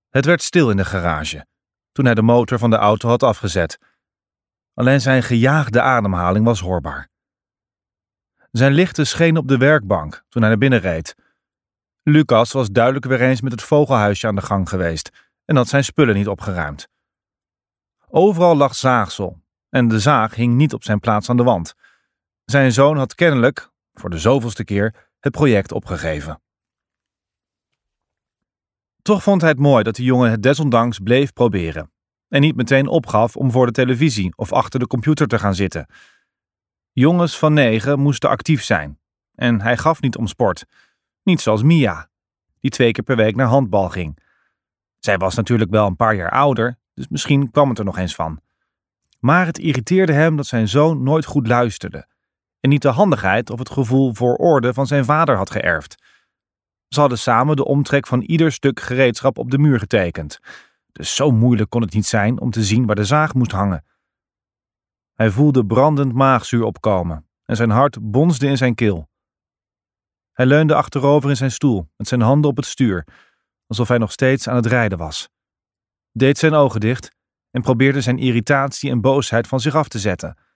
Het werd stil in de garage, toen hij de motor van de auto had afgezet. Alleen zijn gejaagde ademhaling was hoorbaar. Zijn lichten schenen op de werkbank toen hij naar binnen reed. Lucas was duidelijk weer eens met het vogelhuisje aan de gang geweest en had zijn spullen niet opgeruimd. Overal lag zaagsel en de zaag hing niet op zijn plaats aan de wand. Zijn zoon had kennelijk, voor de zoveelste keer, het project opgegeven. Toch vond hij het mooi dat de jongen het desondanks bleef proberen en niet meteen opgaf om voor de televisie of achter de computer te gaan zitten. Jongens van 9 moesten actief zijn en hij gaf niet om sport. Niet zoals Mia, die 2 keer per week naar handbal ging. Zij was natuurlijk wel een paar jaar ouder, dus misschien kwam het er nog eens van. Maar het irriteerde hem dat zijn zoon nooit goed luisterde en niet de handigheid of het gevoel voor orde van zijn vader had geërfd. Ze hadden samen de omtrek van ieder stuk gereedschap op de muur getekend. Dus zo moeilijk kon het niet zijn om te zien waar de zaag moest hangen. Hij voelde brandend maagzuur opkomen en zijn hart bonsde in zijn keel. Hij leunde achterover in zijn stoel met zijn handen op het stuur, alsof hij nog steeds aan het rijden was. Deed zijn ogen dicht en probeerde zijn irritatie en boosheid van zich af te zetten.